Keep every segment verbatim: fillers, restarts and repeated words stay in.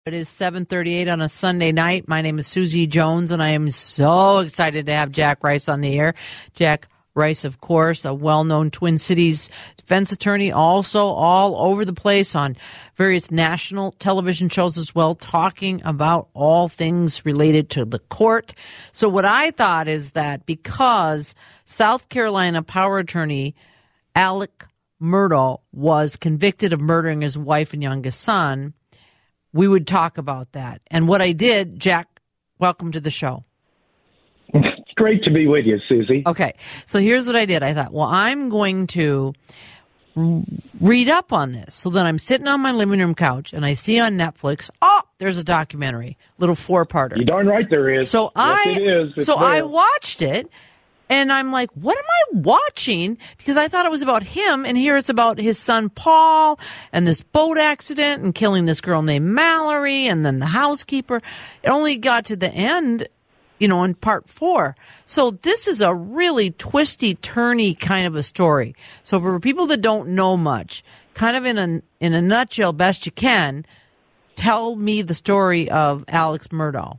It is seven thirty-eight on a Sunday night. My name is Susie Jones, and I am so excited to have Jack Rice on the air. Jack Rice, of course, a well-known Twin Cities defense attorney, also all over the place on various national television shows as well, talking about all things related to the court. So what I thought is that because South Carolina power attorney Alec Murdaugh was convicted of murdering his wife and youngest son, we would talk about that. And what I did, Jack, welcome to the show. It's great to be with you, Susie. Okay, so here's what I did. I thought, well, I'm going to read up on this. So then I'm sitting on my living room couch, and I see on Netflix, oh, there's a documentary, little four-parter. You darn right there is. So yes, I, it is. It's so there. I watched it. And I'm like, what am I watching? Because I thought it was about him, and here it's about his son Paul and this boat accident and killing this girl named Mallory and then the housekeeper. It only got to the end, you know, in part four. So this is a really twisty, turny kind of a story. So for people that don't know much, kind of in a, in a nutshell, best you can, tell me the story of Alex Murdaugh.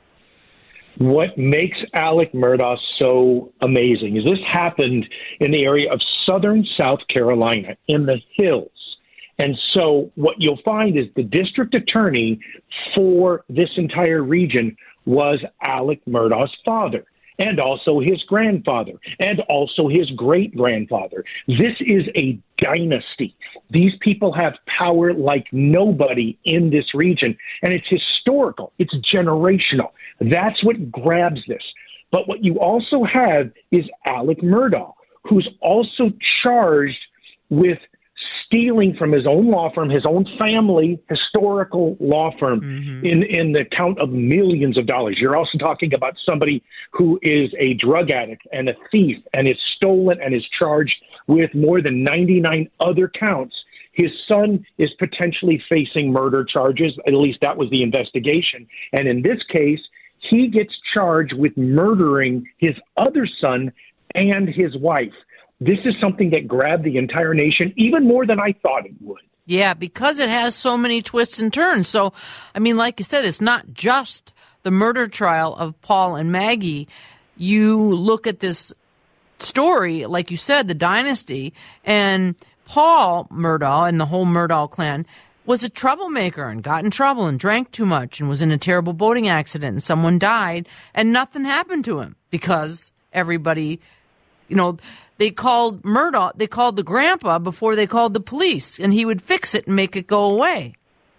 What makes Alec Murdaugh so amazing is this happened in the area of southern South Carolina in the hills. And so what you'll find is the district attorney for this entire region was Alec Murdaugh's father, and also his grandfather, and also his great-grandfather. This is a dynasty. These people have power like nobody in this region, and it's historical. It's generational. That's what grabs this. But what you also have is Alec Murdaugh, who's also charged with stealing from his own law firm, his own family historical law firm, mm-hmm. in, in the count of millions of dollars. You're also talking about somebody who is a drug addict and a thief and is stolen and is charged with more than ninety-nine other counts. His son is potentially facing murder charges. At least that was the investigation. And in this case, he gets charged with murdering his other son and his wife. This is something that grabbed the entire nation even more than I thought it would. Yeah, because it has so many twists and turns. So, I mean, like you said, it's not just the murder trial of Paul and Maggie. You look at this story, like you said, the dynasty, and Paul Murdaugh and the whole Murdaugh clan was a troublemaker and got in trouble and drank too much and was in a terrible boating accident and someone died and nothing happened to him because everybody, you know, they called Murdaugh, they called the grandpa before they called the police, and he would fix it and make it go away.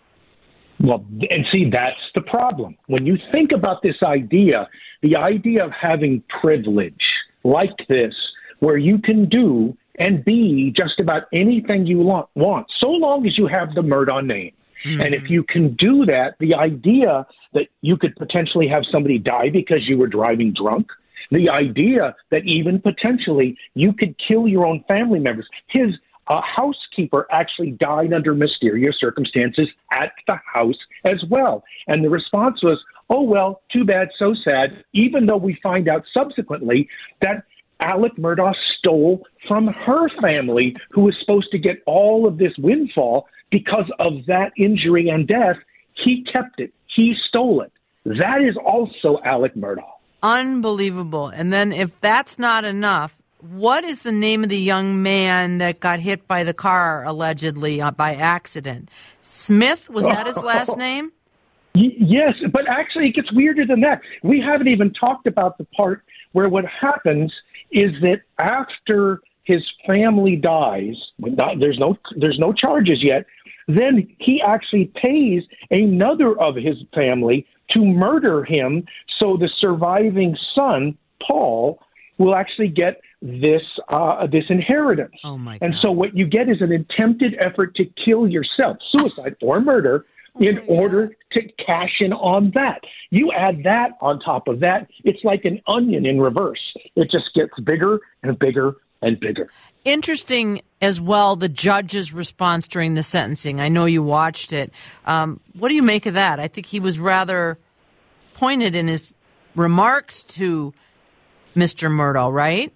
Well, and see, that's the problem. When you think about this idea, the idea of having privilege like this, where you can do and be just about anything you want, so long as you have the Murdaugh name. Mm-hmm. And if you can do that, the idea that you could potentially have somebody die because you were driving drunk, the idea that even potentially you could kill your own family members. His uh, housekeeper actually died under mysterious circumstances at the house as well. And the response was, oh, well, too bad, so sad, even though we find out subsequently that Alec Murdaugh stole from her family, who was supposed to get all of this windfall because of that injury and death. He kept it. He stole it. That is also Alec Murdaugh. Unbelievable. And then if that's not enough, what is the name of the young man that got hit by the car, allegedly, uh, by accident? Smith? Was that his last name? Yes, but actually it gets weirder than that. We haven't even talked about the part where what happens is that after his family dies, not, there's no there's no charges yet, then he actually pays another of his family to murder him, so the surviving son, Paul, will actually get this uh, this inheritance. Oh my God. And so what you get is an attempted effort to kill yourself, suicide or murder, oh in order God. to cash in on that. You add that on top of that, it's like an onion in reverse. It just gets bigger and bigger and bigger. Interesting as well, the judge's response during the sentencing. I know you watched it. Um, what do you make of that? I think he was rather pointed in his remarks to Mister Murdaugh, right?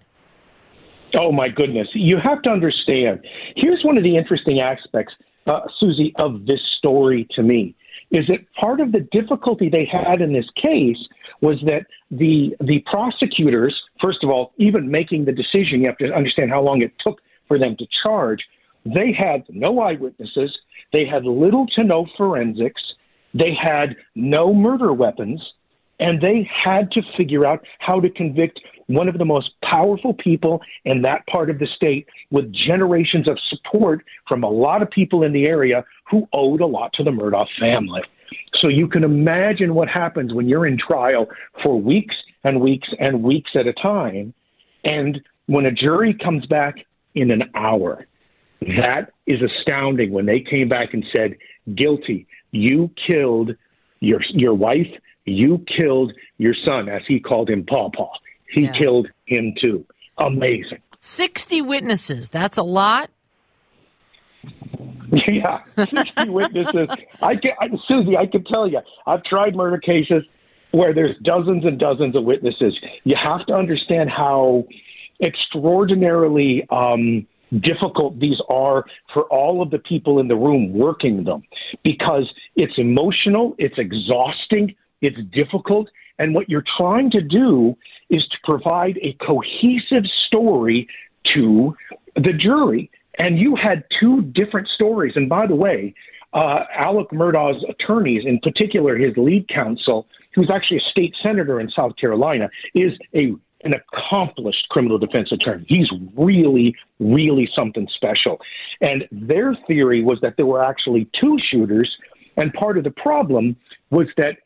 Oh, my goodness. You have to understand. Here's one of the interesting aspects, uh, Susie, of this story to me, is that part of the difficulty they had in this case was that the the prosecutors, first of all, even making the decision, you have to understand how long it took for them to charge. They had no eyewitnesses. They had little to no forensics. They had no murder weapons. And they had to figure out how to convict one of the most powerful people in that part of the state with generations of support from a lot of people in the area who owed a lot to the Murdaugh family. So you can imagine what happens when you're in trial for weeks and weeks and weeks at a time. And when a jury comes back in an hour, that is astounding. When they came back and said, guilty, you killed your your wife, you killed your son, as he called him, Paw Paw. He yeah. killed him too. Amazing. sixty witnesses. That's a lot. Yeah, sixty witnesses. I can, I, Susie, I can tell you, I've tried murder cases where there's dozens and dozens of witnesses. You have to understand how extraordinarily um, difficult these are for all of the people in the room working them, because it's emotional, it's exhausting, it's difficult, and what you're trying to do is to provide a cohesive story to the jury. And you had two different stories. And by the way, uh, Alec Murdaugh's attorneys, in particular his lead counsel, who's actually a state senator in South Carolina, is a an accomplished criminal defense attorney. He's really, really something special. And their theory was that there were actually two shooters, and part of the problem was that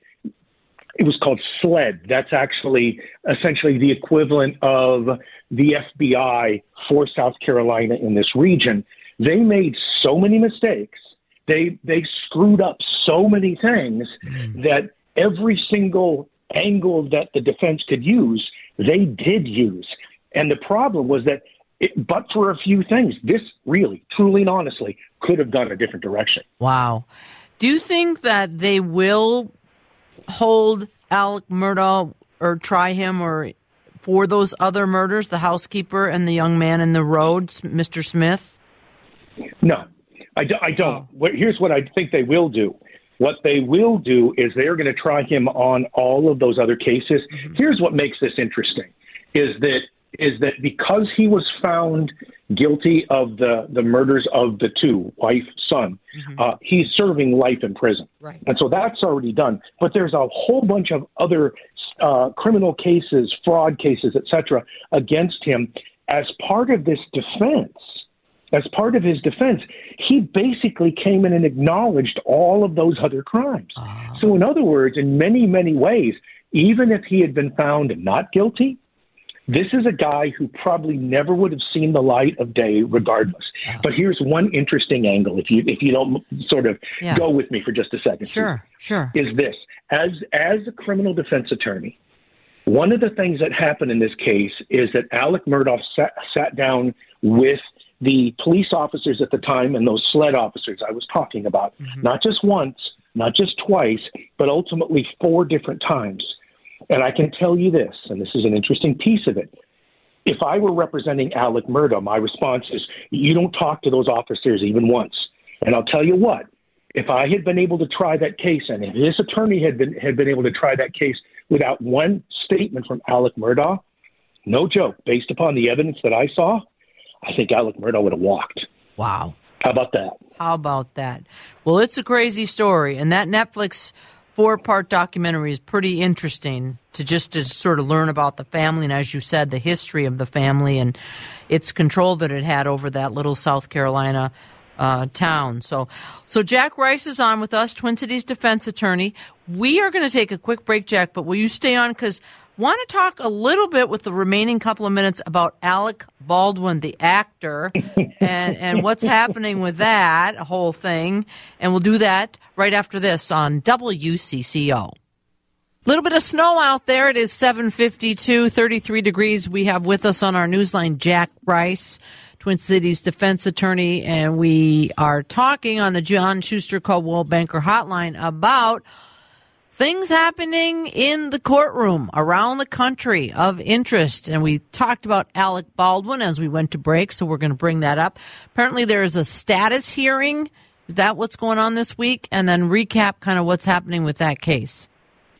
it was called SLED. That's actually essentially the equivalent of the F B I for South Carolina in this region. They made so many mistakes. They they screwed up so many things mm. that every single angle that the defense could use, they did use. And the problem was that, it, but for a few things, this really, truly and honestly could have gone a different direction. Wow. Do you think that they will hold Alec Murdaugh or try him or for those other murders, the housekeeper and the young man in the road, Mister Smith? No, I, do, I don't. Oh. Here's what I think they will do. What they will do is they're going to try him on all of those other cases. Mm-hmm. Here's what makes this interesting, is that is that because he was found guilty of the, the murders of the two, wife, son, mm-hmm. uh, he's serving life in prison. Right. And so that's already done. But there's a whole bunch of other uh, criminal cases, fraud cases, et cetera, against him. As part of this defense, as part of his defense, he basically came in and acknowledged all of those other crimes. Uh-huh. So in other words, in many, many ways, even if he had been found not guilty, this is a guy who probably never would have seen the light of day regardless. Uh-huh. But here's one interesting angle, if you if you don't sort of yeah. go with me for just a second. Sure, sure. Is this, as as a criminal defense attorney, one of the things that happened in this case is that Alec Murdaugh sat, sat down with the police officers at the time and those SLED officers I was talking about, mm-hmm. not just once, not just twice, but ultimately four different times. And I can tell you this, and this is an interesting piece of it. If I were representing Alec Murdaugh, my response is, you don't talk to those officers even once. And I'll tell you what, if I had been able to try that case, and if his attorney had been had been able to try that case without one statement from Alec Murdaugh, no joke, based upon the evidence that I saw, I think Alec Murdaugh would have walked. Wow. How about that? How about that? Well, it's a crazy story, and that Netflix four-part documentary is pretty interesting to just to sort of learn about the family and, as you said, the history of the family and its control that it had over that little South Carolina uh, town. So, so Jack Rice is on with us, Twin Cities defense attorney. We are going to take a quick break, Jack, but will you stay on? Because want to talk a little bit with the remaining couple of minutes about Alec Baldwin, the actor, and, and what's happening with that whole thing. And we'll do that right after this on W C C O. A little bit of snow out there. It is seven fifty-two, thirty-three degrees. We have with us on our newsline Jack Rice, Twin Cities defense attorney, and we are talking on the John Schuster Coldwell Banker Hotline about things happening in the courtroom around the country of interest. And we talked about Alec Baldwin as we went to break, so we're going to bring that up. Apparently there is a status hearing Is that what's going on this week? And then recap kind of what's happening with that case.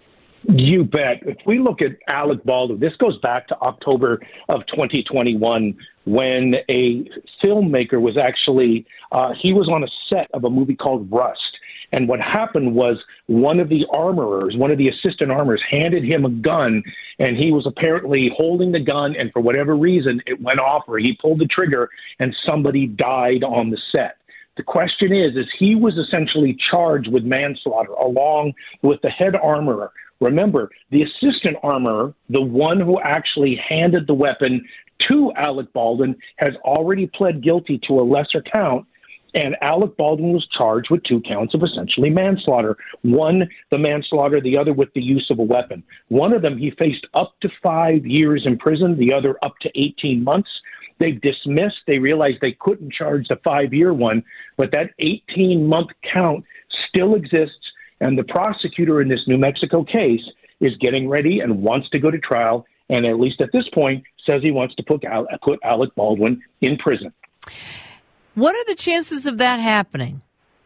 You bet. If we look at Alec Baldwin, this goes back to October of twenty twenty-one when a filmmaker was actually, uh, he was on a set of a movie called Rust. And what happened was one of the armorers, one of the assistant armorers, handed him a gun, and he was apparently holding the gun, and for whatever reason, it went off, or he pulled the trigger, and somebody died on the set. The question is, is he was essentially charged with manslaughter along with the head armorer. Remember, the assistant armorer, the one who actually handed the weapon to Alec Baldwin, has already pled guilty to a lesser count, and Alec Baldwin was charged with two counts of essentially manslaughter. One, the manslaughter, the other with the use of a weapon. One of them, he faced up to five years in prison, the other up to eighteen months. They dismissed. They realized they couldn't charge the five-year one, but that eighteen-month count still exists, and the prosecutor in this New Mexico case is getting ready and wants to go to trial, and at least at this point says he wants to put, Al- put Alec Baldwin in prison. What are the chances of that happening?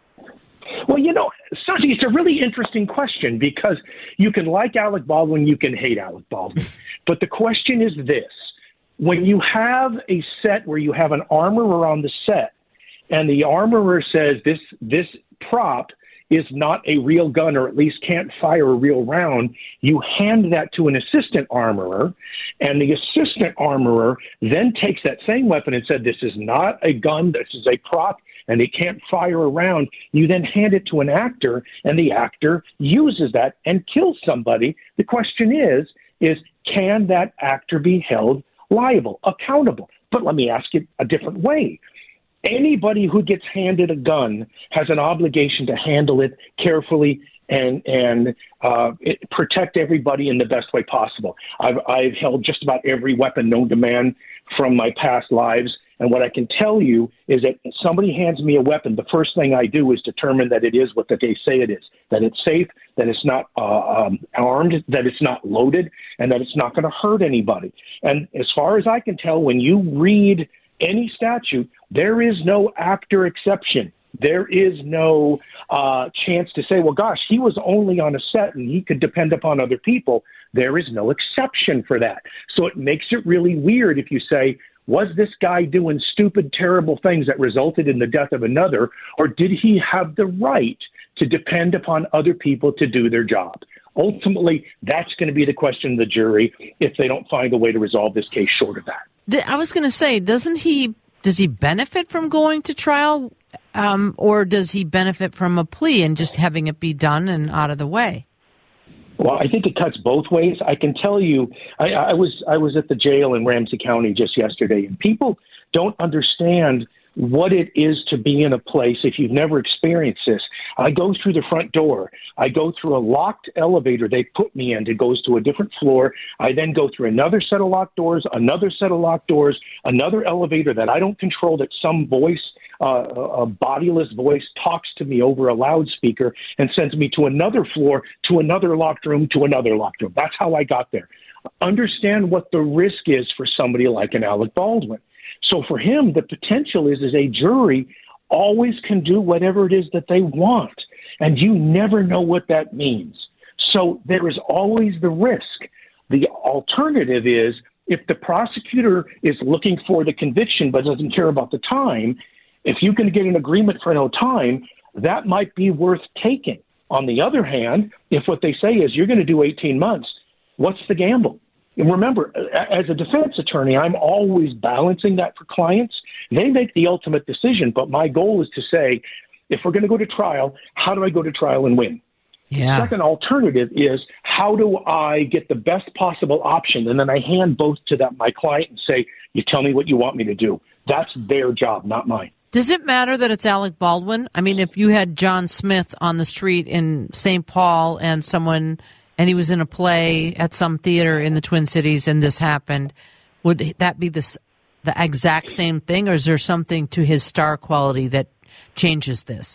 Well, you know, Susie, it's a really interesting question because you can like Alec Baldwin, you can hate Alec Baldwin. But the question is this. When you have a set where you have an armorer on the set and the armorer says this this prop is not a real gun or at least can't fire a real round, you hand that to an assistant armorer, and the assistant armorer then takes that same weapon and said, this is not a gun, this is a prop, and it can't fire a round. You then hand it to an actor, and the actor uses that and kills somebody. The question is, is can that actor be held liable, accountable? But let me ask it a different way. Anybody who gets handed a gun has an obligation to handle it carefully and and uh, it, protect everybody in the best way possible. I've, I've held just about every weapon known to man from my past lives, and what I can tell you is that if somebody hands me a weapon, the first thing I do is determine that it is what that they say it is, that it's safe, that it's not uh, um, armed, that it's not loaded, and that it's not going to hurt anybody. And as far as I can tell, when you read any statute, there is no actor exception. There is no uh, chance to say, well, gosh, he was only on a set and he could depend upon other people. There is no exception for that. So it makes it really weird if you say, was this guy doing stupid, terrible things that resulted in the death of another, or did he have the right to depend upon other people to do their job? Ultimately, that's going to be the question of the jury if they don't find a way to resolve this case short of that. I was going to say, doesn't he, does he benefit from going to trial, um, or does he benefit from a plea and just having it be done and out of the way? Well, I think it cuts both ways. I can tell you, I, I was I was at the jail in Ramsey County just yesterday, and people don't understand what it is to be in a place if you've never experienced this. I go through the front door. I go through a locked elevator they put me in. It goes to a different floor. I then go through another set of locked doors, another set of locked doors, another elevator that I don't control, that some voice, uh, a bodiless voice, talks to me over a loudspeaker and sends me to another floor, to another locked room, to another locked room. That's how I got there. Understand what the risk is for somebody like an Alec Baldwin. So for him, the potential is, is a jury always can do whatever it is that they want, and you never know what that means. So there is always the risk. The alternative is if the prosecutor is looking for the conviction but doesn't care about the time, if you can get an agreement for no time, that might be worth taking. On the other hand, if what they say is you're going to do eighteen months, what's the gamble? And remember, as a defense attorney, I'm always balancing that for clients. They make the ultimate decision, but my goal is to say, if we're going to go to trial, how do I go to trial and win? Yeah. The second alternative is, how do I get the best possible option? And then I hand both to that, my client, and say, you tell me what you want me to do. That's their job, not mine. Does it matter that it's Alec Baldwin? I mean, if you had John Smith on the street in Saint Paul and someone... and he was in a play at some theater in the Twin Cities and this happened, would that be this, the exact same thing, or is there something to his star quality that changes this?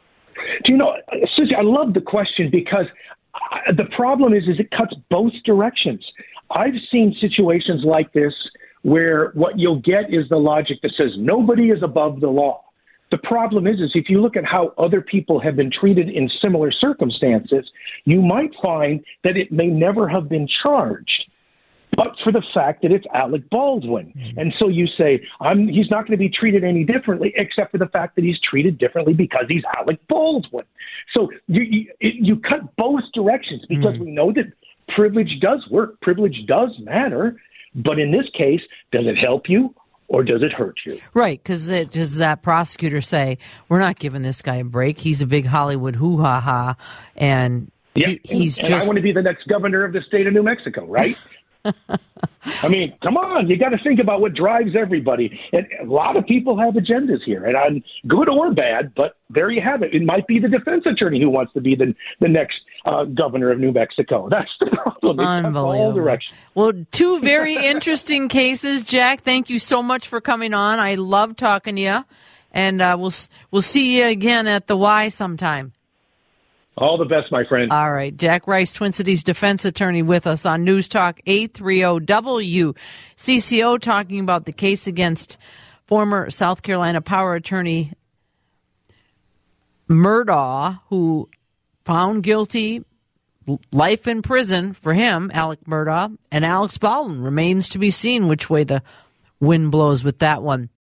Do you know, Susie, I love the question because I, the problem is, is it cuts both directions. I've seen situations like this where what you'll get is the logic that says nobody is above the law. The problem is, is if you look at how other people have been treated in similar circumstances, you might find that it may never have been charged, but for the fact that it's Alec Baldwin. Mm-hmm. And so you say, I'm, he's not going to be treated any differently, except for the fact that he's treated differently because he's Alec Baldwin. So you, you, you cut both directions because mm-hmm. we know that privilege does work. Privilege does matter. But in this case, does it help you or does it hurt you? Right, because does that prosecutor say, we're not giving this guy a break. He's a big Hollywood hoo-ha-ha, and yeah, he, he's and just... I want to be the next governor of the state of New Mexico, right? I mean, come on, you got to think about what drives everybody. And a lot of people have agendas here, and I'm good or bad, but there you have it. It might be the defense attorney who wants to be the, the next uh, governor of New Mexico. That's the problem. Unbelievable. All directions. Well, two very interesting cases, Jack. Thank you so much for coming on. I love talking to you, and uh, we'll we'll see you again at the Y sometime. All the best, my friend. All right. Jack Rice, Twin Cities defense attorney, with us on News Talk eight thirty W C C O, talking about the case against former South Carolina power attorney Murdaugh, who found guilty, life in prison for him, Alec Murdaugh, and Alex Baldwin. Remains to be seen which way the wind blows with that one.